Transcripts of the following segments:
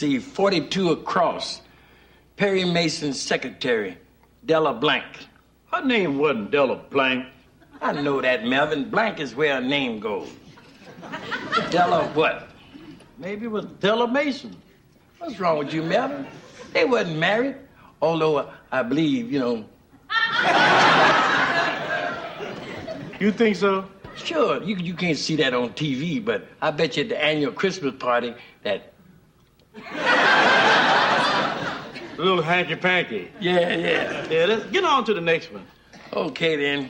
see, 42 across. Perry Mason's secretary, Della Blank. Her name wasn't Della Blank. I know that, Melvin. Blank is where a name goes. Della what? Maybe it was Della Mason. What's wrong with you, Melvin? They wasn't married. Although I believe, You think so? Sure, you can't see that on TV, but I bet you at the annual Christmas party that... A little hanky-panky. Yeah. Yeah, let's get on to the next one. Okay, then.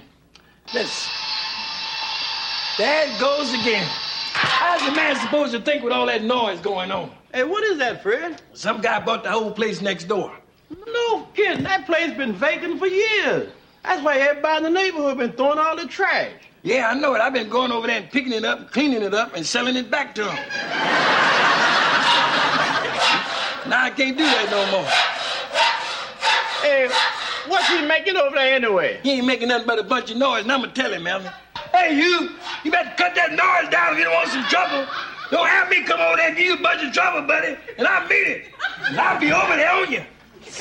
There it goes again. How's a man supposed to think with all that noise going on? Hey, what is that, Fred? Some guy bought the whole place next door. No kidding. That place been vacant for years. That's why everybody in the neighborhood been throwing all the trash. Yeah, I know it. I've been going over there and picking it up, cleaning it up, and selling it back to him. Now I can't do that no more. Hey, what's he making over there anyway? He ain't making nothing but a bunch of noise, and I'm gonna tell him, Melvin. Hey, you better cut that noise down if you don't want some trouble. Don't have me come over there and give you a bunch of trouble, buddy, and I'll mean it. And I'll be over there on you.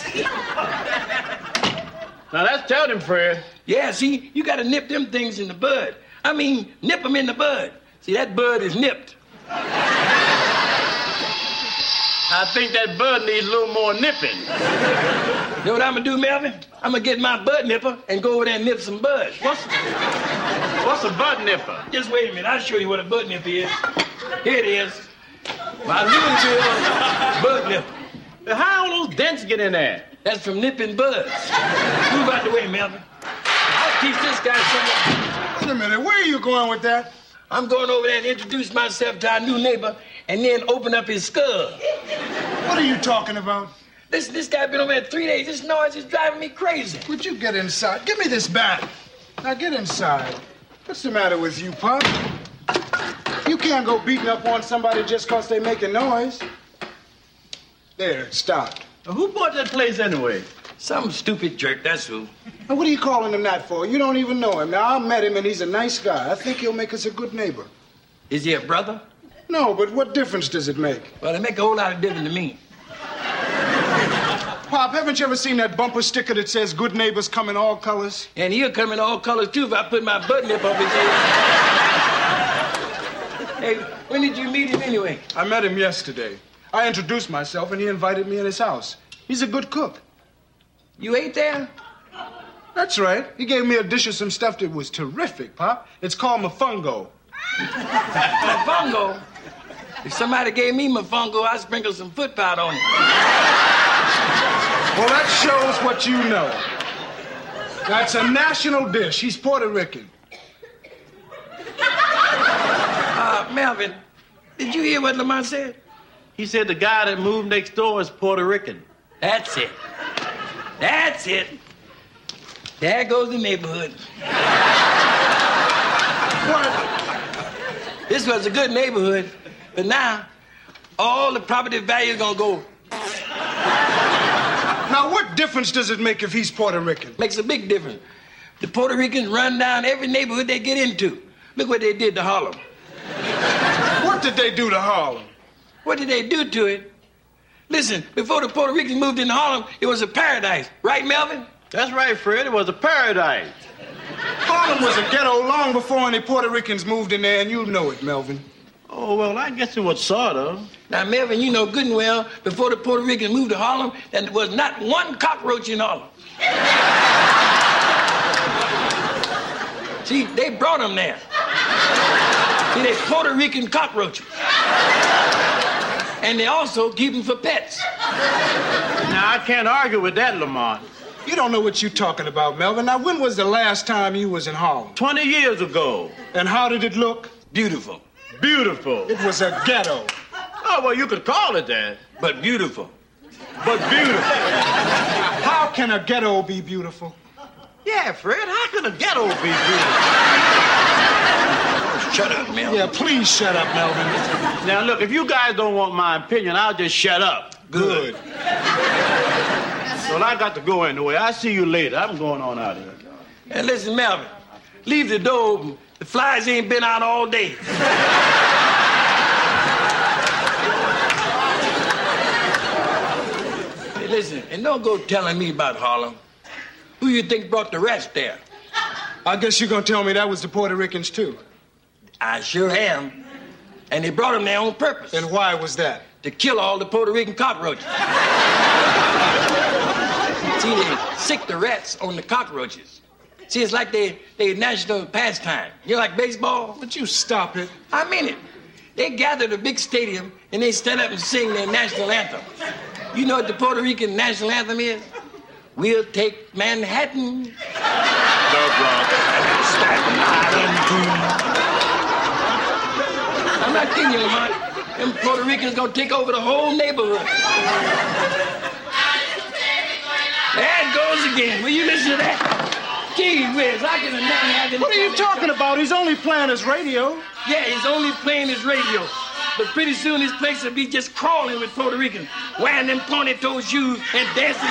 Now, let's tell him, Fred. Yeah, see, you gotta nip them things in the bud. I mean, nip them in the bud. See, that bud is nipped. I think that bud needs a little more nipping. You know what I'm gonna do, Melvin? I'm gonna get my bud nipper and go over there and nip some buds. What's a bud nipper? Just wait a minute. I'll show you what a bud nipper is. Here it is. My Louisville bud nipper. How all those dents get in there? That's from nipping buds. Move out the way, Melvin. I'll teach this guy something. Wait a minute. Where are you going with that? I'm going over there and introduce myself to our new neighbor and then open up his skull. What are you talking about? This guy been over there 3 days. This noise is driving me crazy. Would you get inside? Give me this bat. Now get inside. What's the matter with you, Pop? You can't go beating up on somebody just because they making noise. There, it stopped. Who bought that place anyway? Some stupid jerk, that's who. Now, what are you calling him that for? You don't even know him. Now, I met him, and he's a nice guy. I think he'll make us a good neighbor. Is he a brother? No, but what difference does it make? Well, it make a whole lot of difference to me. Pop, haven't you ever seen that bumper sticker that says good neighbors come in all colors? And he'll come in all colors, too, if I put my butt nip up his head. Hey, when did you meet him anyway? I met him yesterday. I introduced myself, and he invited me in his house. He's a good cook. You ate there? That's right. He gave me a dish of some stuff that was terrific, Pop. It's called mofongo. Mofongo? If somebody gave me mofongo, I'd sprinkle some foot powder on it. Well, that shows what you know. That's a national dish. He's Puerto Rican. Melvin, did you hear what Lamont said? He said the guy that moved next door is Puerto Rican. That's it. That's it. There goes the neighborhood. What? This was a good neighborhood, but now all the property value is gonna go. Now, what difference does it make if he's Puerto Rican? Makes a big difference. The Puerto Ricans run down every neighborhood they get into. Look what they did to Harlem. What did they do to Harlem? What did they do to it? Listen, before the Puerto Ricans moved into Harlem, it was a paradise. Right, Melvin? That's right, Fred. It was a paradise. Harlem was a ghetto long before any Puerto Ricans moved in there, and you know it, Melvin. Oh, well, I guess it was sort of. Now, Melvin, you know good and well, before the Puerto Ricans moved to Harlem, that there was not one cockroach in Harlem. See, they brought them there. See, they Puerto Rican cockroaches. And they also keep them for pets. Now, I can't argue with that, Lamont. You don't know what you're talking about, Melvin. Now, when was the last time you was in Harlem? 20 years ago. And how did it look? Beautiful. Beautiful. It was a ghetto. Oh, well, you could call it that. But beautiful. But beautiful. How can a ghetto be beautiful? Yeah, Fred, how can a ghetto be beautiful? Shut up, Melvin. Yeah, please shut up, Melvin. Now, look, if you guys don't want my opinion, I'll just shut up. Good. Well, I got to go anyway. I'll see you later. I'm going on out of here. And listen, Melvin, leave the door open. The flies ain't been out all day. listen, and don't go telling me about Harlem. Who you think brought the rest there? I guess you're gonna tell me that was the Puerto Ricans, too. I sure am. And they brought them there on purpose. And why was that? To kill all the Puerto Rican cockroaches. See, they sick the rats on the cockroaches. See, it's like they national pastime. You like baseball? But you stop it. I mean it. They gather at a big stadium and they stand up and sing their national anthem. You know what the Puerto Rican national anthem is? We'll take Manhattan. The Bronx. Staten Island too. I'm not kidding you, Lamont. Them Puerto Ricans gonna take over the whole neighborhood. There it goes again. Will you listen to that? Gee whiz, I can imagine. What are you talking about? He's only playing his radio. Yeah, he's only playing his radio. But pretty soon this place will be just crawling with Puerto Ricans, wearing them pointy-toe shoes and dancing.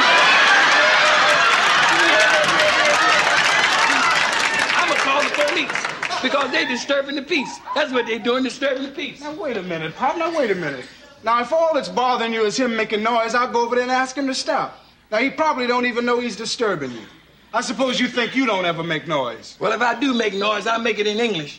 I'm gonna call the police because they're disturbing the peace. That's what they're doing, disturbing the peace. Now, wait a minute, Pop. Now, wait a minute. Now, if all that's bothering you is him making noise, I'll go over there and ask him to stop. Now, he probably don't even know he's disturbing you. I suppose you think you don't ever make noise. Well, if I do make noise, I'll make it in English.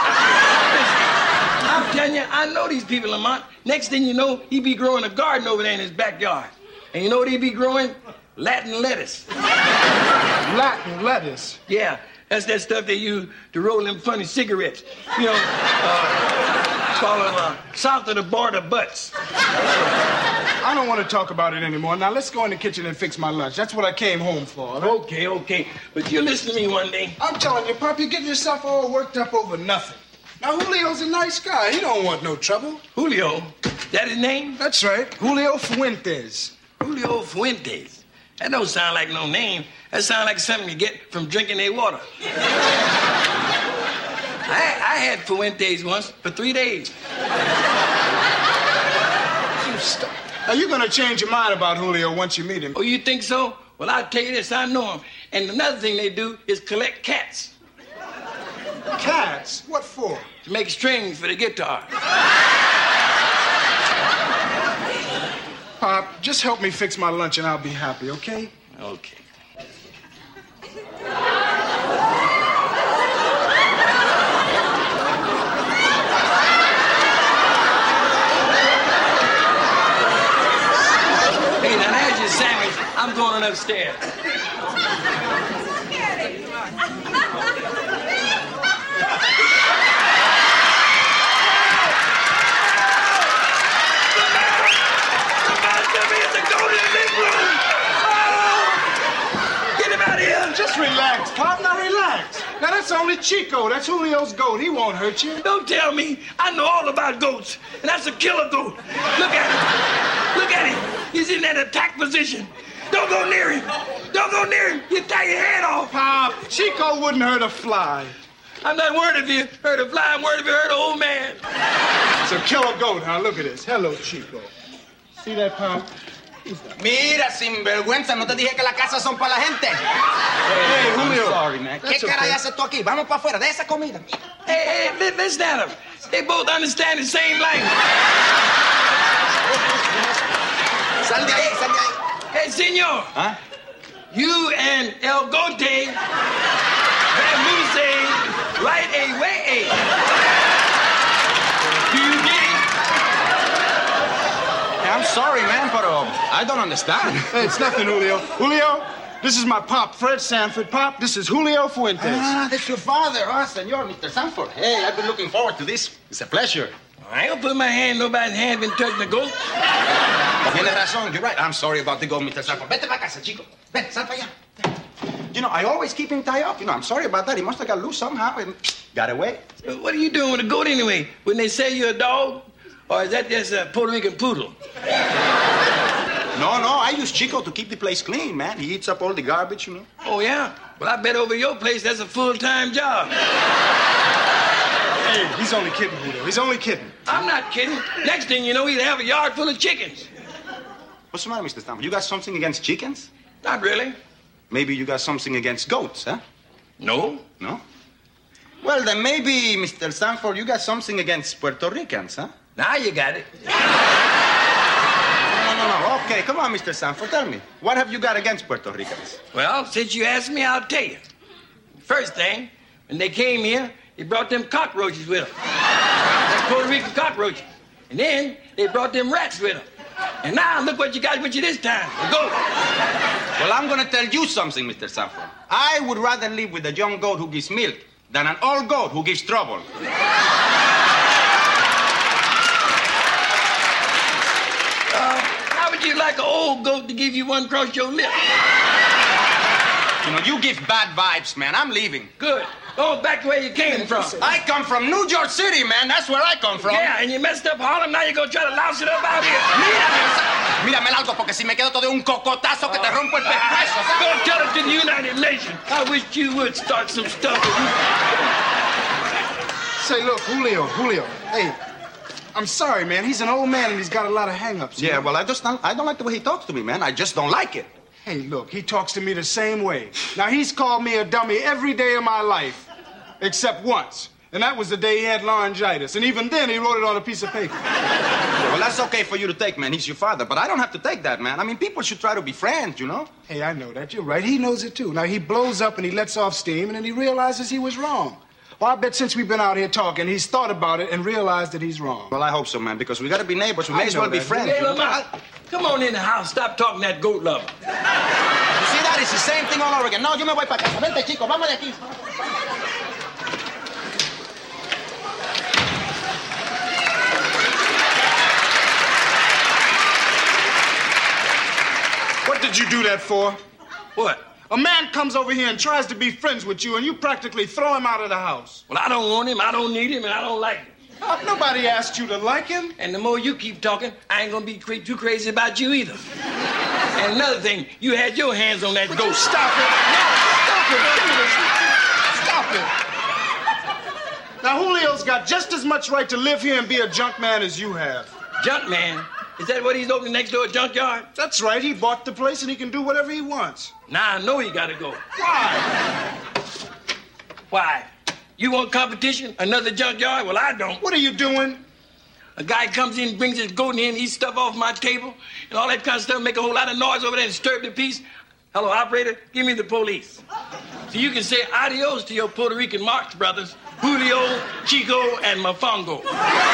I'm telling you, I know these people, Lamont. Next thing you know, he be growing a garden over there in his backyard. And you know what he be growing? Latin lettuce. Latin lettuce? Yeah, that's that stuff they use to roll them funny cigarettes. You know, call them south of the border butts. I don't want to talk about it anymore. Now, let's go in the kitchen and fix my lunch. That's what I came home for. Right? Okay. But you listen to me one day. I'm telling you, Pop, you're getting yourself all worked up over nothing. Now, Julio's a nice guy. He don't want no trouble. Julio? That his name? That's right. Julio Fuentes. Julio Fuentes. That don't sound like no name. That sounds like something you get from drinking their water. I had Fuentes once for 3 days. You stop. Now, you're going to change your mind about Julio once you meet him. Oh, you think so? Well, I'll tell you this. I know him. And another thing they do is collect cats. Cats? What for? To make strings for the guitar. Pop, just help me fix my lunch and I'll be happy, okay? Okay. Hey, now there's your sandwich. I'm going upstairs. Just relax, Pop. Now relax. Now that's only Chico. That's Julio's goat. He won't hurt you. Don't tell me. I know all about goats. And that's a killer goat. Look at him. Look at him. He's in that attack position. Don't go near him. Don't go near him. You'll tie your head off. Pop, Chico wouldn't hurt a fly. I'm not worried if you hurt a fly. I'm worried if you hurt an old man. It's a killer goat, huh? Look at this. Hello, Chico. See that, Pop? Mira, sinvergüenza, no te dije que las casas son para la gente. Hey, Julio. Sorry, man. ¿Qué caray haces tú aquí? Vamos para afuera, de esa comida. Hey, listen at them. They both understand the same language. Sal de ahí, sal de ahí. Hey, senor. ¿Ah? You and El Gote Bamuse right away. Do you get it? I'm sorry, man, but I don't understand. Hey, it's nothing, Julio. Julio, this is my pop, Fred Sanford. Pop, this is Julio Fuentes. Ah, that's your father. Ah, senor, Mr. Sanford. Hey, I've been looking forward to this. It's a pleasure. I ain't gonna put my hand, nobody's hand been touching the goat. Tienes razón, you're right. I'm sorry about the goat, Mr. Sanford. Vete para casa, chico. Ven, sal para allá. You know, I always keep him tied up. You know, I'm sorry about that. He must have got loose somehow and got away. What are you doing with a goat anyway? When they say you're a dog? Or is that just a Puerto Rican poodle? No, I use Chico to keep the place clean, man. He eats up all the garbage, you know. Oh, yeah? Well, I bet over your place that's a full-time job. Hey, he's only kidding, Julio. He's only kidding. I'm not kidding. Next thing you know, he'd have a yard full of chickens. What's the matter, Mr. Stanford? You got something against chickens? Not really. Maybe you got something against goats, huh? No. No? Well, then maybe, Mr. Stanford, you got something against Puerto Ricans, huh? Now you got it. no. Okay, come on, Mr. Sanford, tell me. What have you got against Puerto Ricans? Well, since you asked me, I'll tell you. First thing, when they came here, they brought them cockroaches with them. Them Puerto Rican cockroaches. And then they brought them rats with them. And now look what you got with you this time. A goat. Well, I'm going to tell you something, Mr. Sanford. I would rather live with a young goat who gives milk than an old goat who gives trouble. How would you like an old goat to give you one across your lip? You know, you give bad vibes, man. I'm leaving. Good. Go back to where you came from. I come from New York City, man. That's where I come from. Yeah, and you messed up Harlem. Now you're going to try to louse it up out here. Mírame algo, porque si me quedo todo un cocotazo que te rompo el pescuezo. Go tell it to the United Nations. I wish you would start some stuff. Say, look, Julio. Hey, I'm sorry, man. He's an old man and he's got a lot of hang-ups. Yeah, well, I don't like the way he talks to me, man. I just don't like it. Hey, look, he talks to me the same way. Now, he's called me a dummy every day of my life, except once. And that was the day he had laryngitis. And even then, he wrote it on a piece of paper. Yeah, well, that's okay for you to take, man. He's your father. But I don't have to take that, man. I mean, people should try to be friends, you know? Hey, I know that. You're right. He knows it, too. Now, he blows up and he lets off steam, and then he realizes he was wrong. Well, I bet since we've been out here talking, he's thought about it and realized that he's wrong. Well, I hope so, man, because we got to be neighbors. We may as well be friends. Hey, You know? Lamont, come on in the house. Stop talking that goat lover. You see that? It's the same thing all over again. No, yo me voy para casa. Vente, chicos, vamos de aquí. What did you do that for? What? A man comes over here and tries to be friends with you, and you practically throw him out of the house. Well, I don't want him, I don't need him, and I don't like him. Nobody asked you to like him. And the more you keep talking, I ain't gonna be too crazy about you either. And another thing, you had your hands on that goat. Stop it. No, stop it. Now, Julio's got just as much right to live here and be a junk man as you have. Junk man? Is that what he's opening next door, a junkyard? That's right. He bought the place and he can do whatever he wants. Now I know he gotta go. Why? Why? You want competition? Another junkyard? Well, I don't. What are you doing? A guy comes in, brings his goat in here and eats stuff off my table and all that kind of stuff, make a whole lot of noise over there and disturb the peace. Hello, operator, give me the police. So you can say adios to your Puerto Rican Marx brothers, Julio, Chico, and Mofongo.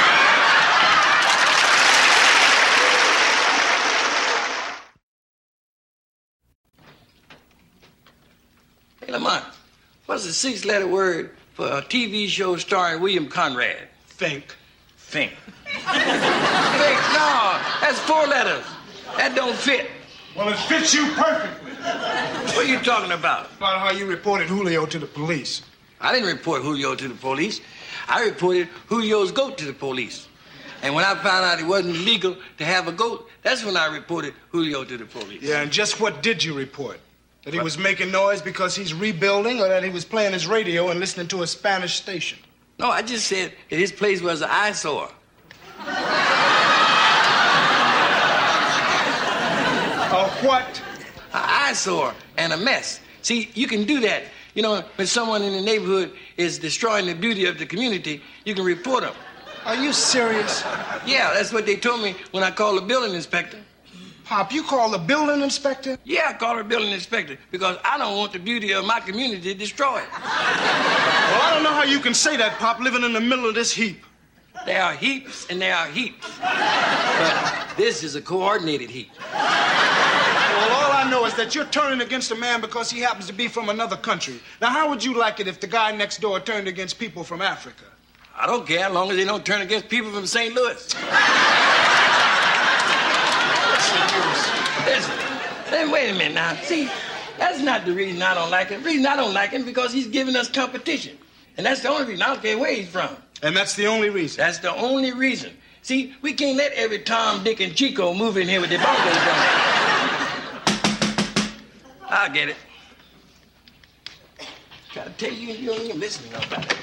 Hey, Lamont, what's the 6-letter word for a TV show starring William Conrad? Think. Think. Think? No, that's 4 letters. That don't fit. Well, it fits you perfectly. What are you talking about? About how you reported Julio to the police. I didn't report Julio to the police. I reported Julio's goat to the police. And when I found out it wasn't legal to have a goat, that's when I reported Julio to the police. Yeah, and just what did you report? That he was making noise because he's rebuilding, or that he was playing his radio and listening to a Spanish station? No, I just said that his place was an eyesore. What? An eyesore and a mess. See, you can do that. You know, when someone in the neighborhood is destroying the beauty of the community, you can report them. Are you serious? Yeah, that's what they told me when I called the building inspector. Pop, you called the building inspector? Yeah, I called the building inspector because I don't want the beauty of my community destroyed. Well, I don't know how you can say that, Pop, living in the middle of this heap. There are heaps and there are heaps. But this is a coordinated heap. Well, all I know is that you're turning against a man because he happens to be from another country. Now, how would you like it if the guy next door turned against people from Africa? I don't care as long as they don't turn against people from St. Louis. Listen, then wait a minute now. See, that's not the reason I don't like him. The reason I don't like him because he's giving us competition. And that's the only reason. I don't care where he's from. And that's the only reason? That's the only reason. See, we can't let every Tom, Dick, and Chico move in here with their bongos on. I'll get it. Try to tell you, you ain't even listening about it.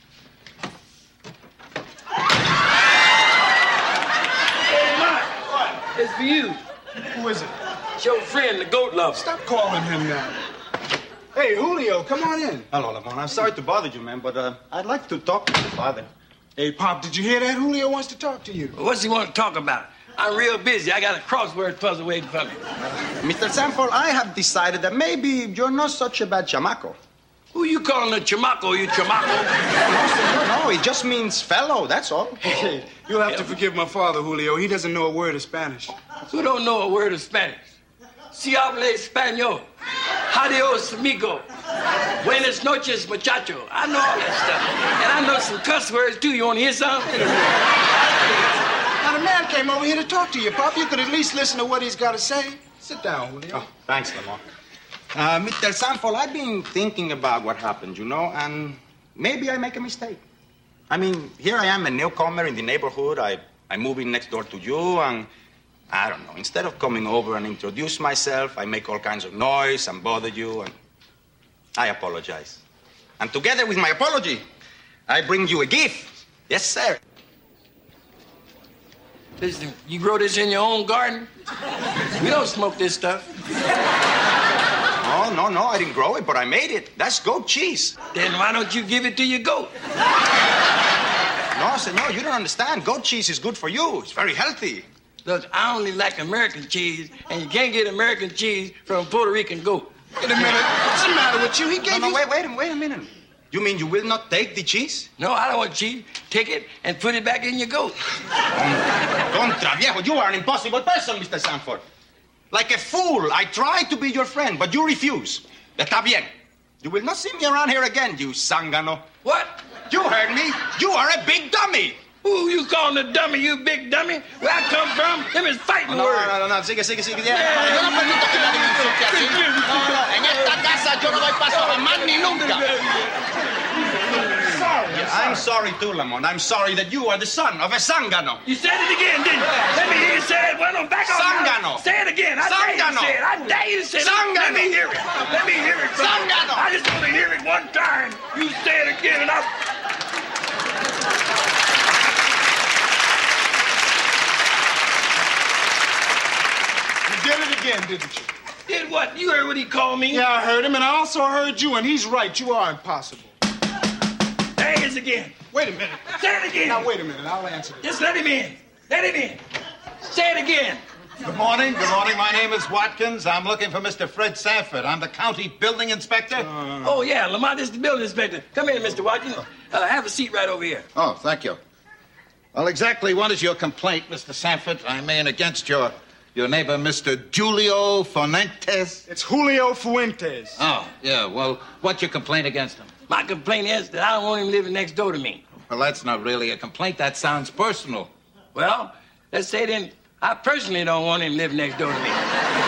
Hey, Mark. What? It's for you. Who is it? It's your friend, the goat lover. Stop calling him now. Hey, Julio, come on in. Hello, Lamont. I'm sorry to bother you, man, but I'd like to talk to your father. Hey, Pop, did you hear that? Julio wants to talk to you. What's he want to talk about? I'm real busy. I got a crossword puzzle waiting for me. Mr. Sanford, I have decided that maybe you're not such a bad chamaco. Who you calling a chamaco, you chamaco? No, it just means fellow, that's all. Hey, you'll have to forgive my father, Julio. He doesn't know a word of Spanish. Who don't know a word of Spanish? Si habla español. Adios, amigo. Buenas noches, muchacho. I know all that stuff. And I know some cuss words, too. You want to hear some? Now, the man came over here to talk to you, Pop. You could at least listen to what he's got to say. Sit down, Julio. Oh, thanks, Lamont. Mr. Sanford, I've been thinking about what happened, and maybe I make a mistake. I mean, here I am, a newcomer in the neighborhood. I move in next door to you, and I don't know. Instead of coming over and introduce myself, I make all kinds of noise and bother you, and I apologize. And together with my apology, I bring you a gift. Yes, sir. Listen, you grow this in your own garden? We don't smoke this stuff. Oh, no, I didn't grow it, but I made it. That's goat cheese. Then why don't you give it to your goat? No, senor, you don't understand. Goat cheese is good for you. It's very healthy. Look, I only like American cheese, and you can't get American cheese from a Puerto Rican goat. Wait a minute. What's the matter with you? He gave you... Wait a minute. You mean you will not take the cheese? No, I don't want cheese. Take it and put it back in your goat. Contra, viejo, you are an impossible person, Mr. Sanford. Like a fool, I try to be your friend, but you refuse. Está bien. You will not see me around here again, you zángano. What? You heard me. You are a big dummy. Who you calling a dummy, you big dummy? Where I come from, them is fighting words. No. Sigue. Yeah. Yo no permito que nadie me insulte así. No. En esta casa yo no doy paso jamás ni nunca. I'm sorry too, Lamont. I'm sorry that you are the son of a zángano. You said it again, didn't you? Let me hear you say it. Well, no, back off. Zángano. Say it again. I dare you to say it. I dare you to say it. Zángano. Let me hear it. Let me hear it. Zángano. I just want to hear it one time. You say it again, and I'll... You did it again, didn't you? Did what? You heard what he called me? Yeah, I heard him, and I also heard you, and he's right. You are impossible. There he is again. Wait a minute. Say it again. Now, wait a minute. I'll answer this. Just let him in. Let him in. Say it again. Good morning. My name is Watkins. I'm looking for Mr. Fred Sanford. I'm the county building inspector. Oh, yeah, Lamont, this is the building inspector. Come in, Mr. Watkins. Have a seat right over here. Oh, thank you. Well, exactly what is your complaint, Mr. Sanford? I'm in against your neighbor, Mr. Julio Fuentes. It's Julio Fuentes. Oh, yeah. Well, what's your complaint against him? My complaint is that I don't want him living next door to me. Well, that's not really a complaint. That sounds personal. Well, let's say then I personally don't want him living next door to me.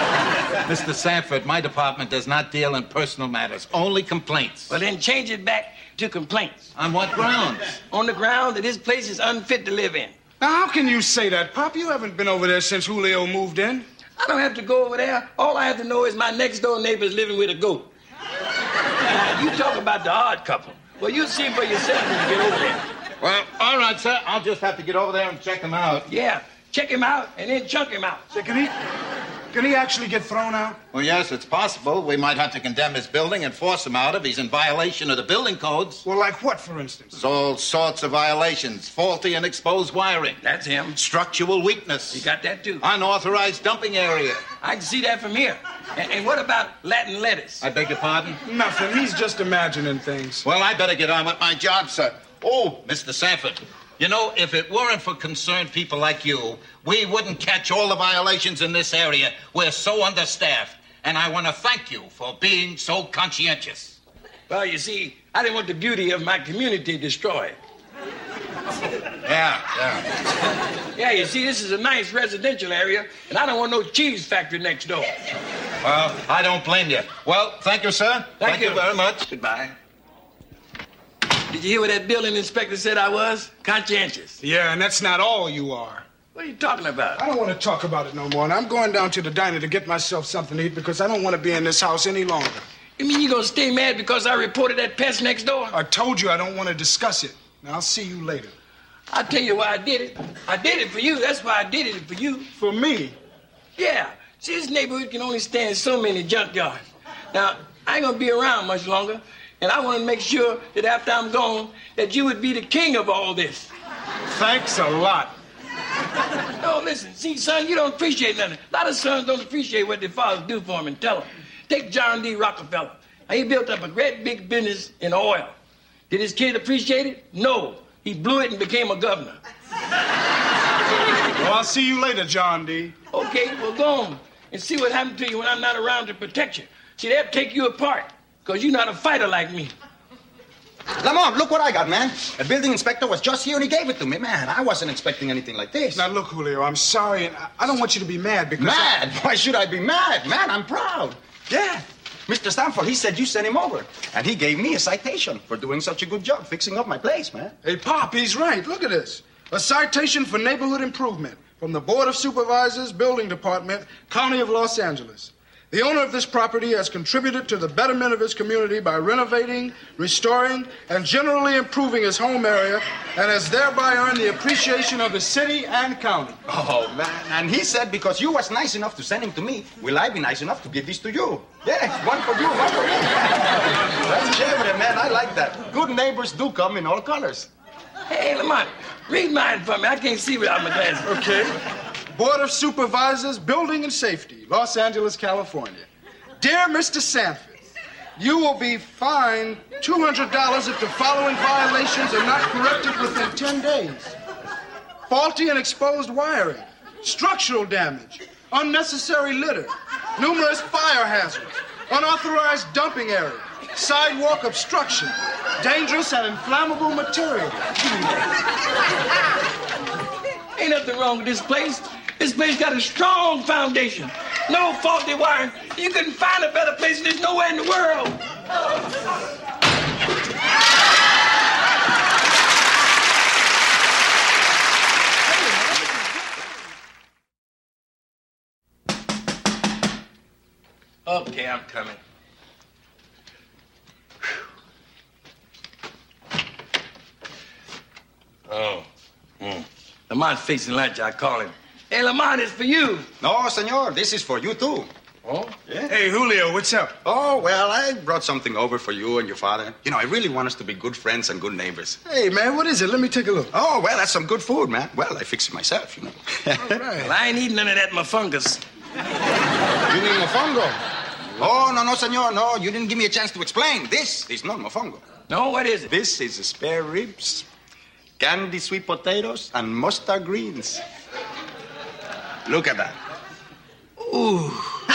Mr. Sanford, my department does not deal in personal matters, only complaints. Well, then change it back to complaints. On what grounds? On the ground that this place is unfit to live in. Now, how can you say that, Pop? You haven't been over there since Julio moved in. I don't have to go over there. All I have to know is my next door neighbor's living with a goat. Now, you talk about the odd couple. Well, you'll see for yourself when you get over there. Well, all right, sir. I'll just have to get over there and check him out. Yeah, check him out and then chunk him out. So can he actually get thrown out? Well, yes, it's possible. We might have to condemn his building and force him out if he's in violation of the building codes. Well, like what, for instance? There's all sorts of violations. Faulty and exposed wiring. That's him. Structural weakness. You got that, too. Unauthorized dumping area. I can see that from here. And what about Latin lettuce? I beg your pardon? Nothing. He's just imagining things. Well, I better get on with my job, sir. Oh, Mr. Sanford, you know, if it weren't for concerned people like you, we wouldn't catch all the violations in this area. We're so understaffed. And I want to thank you for being so conscientious. Well, you see, I didn't want the beauty of my community destroyed. Yeah. Yeah, you see, this is a nice residential area, and I don't want no cheese factory next door. Well, I don't blame you. Well, thank you, sir. Thank you very much. Goodbye. Did you hear what that building inspector said I was? Conscientious. Yeah, and that's not all you are. What are you talking about? I don't want to talk about it no more, and I'm going down to the diner to get myself something to eat because I don't want to be in this house any longer. You mean you're going to stay mad because I reported that pest next door? I told you I don't want to discuss it. Now, I'll see you later. I'll tell you why I did it. I did it for you. That's why I did it for you. For me? Yeah. See, this neighborhood can only stand so many junkyards. Now, I ain't going to be around much longer, and I want to make sure that after I'm gone, that you would be the king of all this. Thanks a lot. No, listen. See, son, you don't appreciate nothing. A lot of sons don't appreciate what their fathers do for them and tell them. Take John D. Rockefeller. He built up a great big business in oil. Did his kid appreciate it? No. He blew it and became a governor. Well, I'll see you later, John D. Okay, well, go on and see what happened to you when I'm not around to protect you. See, they'll take you apart because you're not a fighter like me. Lamont, look what I got, man. A building inspector was just here and he gave it to me. Man, I wasn't expecting anything like this. Now, look, Julio, I'm sorry, and I don't want you to be mad because... Mad? Why should I be mad? Man, I'm proud. Yeah. Mr. Stanford, he said you sent him over. And he gave me a citation for doing such a good job fixing up my place, man. Hey, Pop, he's right. Look at this. A citation for neighborhood improvement from the Board of Supervisors, Building Department, County of Los Angeles. The owner of this property has contributed to the betterment of his community by renovating, restoring, and generally improving his home area, and has thereby earned the appreciation of the city and county. Oh, man. And he said because you was nice enough to send him to me, will I be nice enough to give this to you? Yeah, one for you, one for me. That's chévere, man. I like that. Good neighbors do come in all colors. Hey, Lamont, read mine for me. I can't see without my glasses. Okay. Board of Supervisors, Building and Safety, Los Angeles, California. Dear Mr. Sanford, you will be fined $200 if the following violations are not corrected within 10 days. Faulty and exposed wiring, structural damage, unnecessary litter, numerous fire hazards, unauthorized dumping area, sidewalk obstruction, dangerous and inflammable material. Ain't nothing wrong with this place. This place got a strong foundation. No faulty wiring. You couldn't find a better place than this nowhere in the world. Okay, I'm coming. Oh. Lamont's fixing lunch, I call him. Hey, Lamont, it's for you. No, senor, this is for you, too. Oh? Yeah. Hey, Julio, what's up? Oh, well, I brought something over for you and your father. You know, I really want us to be good friends and good neighbors. Hey, man, what is it? Let me take a look. Oh, well, that's some good food, man. Well, I fix it myself, you know. All right. Well, I ain't eating none of that mofungus. You mean mofongo? Oh, no, senor, no. You didn't give me a chance to explain. This is not mofongo. No, what is it? This is spare ribs, candy sweet potatoes, and mustard greens. Look at that. Ooh.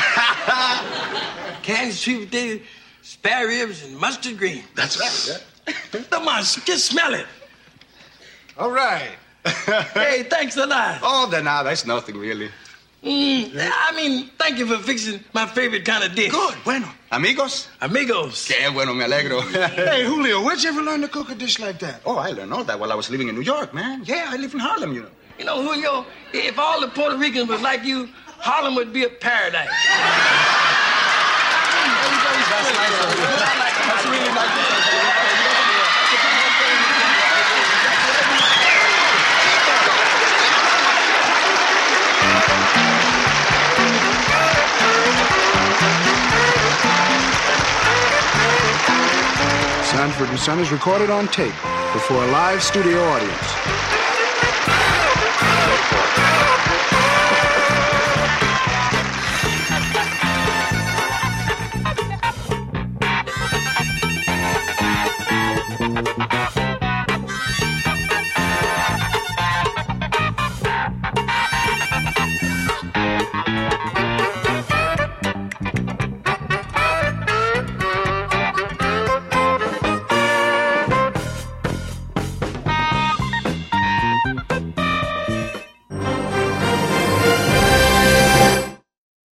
Candy sweet potato, spare ribs, and mustard green. That's right, yeah. Lamont, just smell it. All right. Hey, thanks a lot. Oh, then now, that's nothing, really. Thank you for fixing my favorite kind of dish. Good, bueno. Amigos? Amigos. Qué bueno, me alegro. Hey, Julio, where'd you ever learn to cook a dish like that? Oh, I learned all that while I was living in New York, man. Yeah, I live in Harlem, you know. You know, Julio, if all the Puerto Ricans was like you, Harlem would be a paradise. That's nice of you. That's really nice. Sanford & Son is recorded on tape before a live studio audience.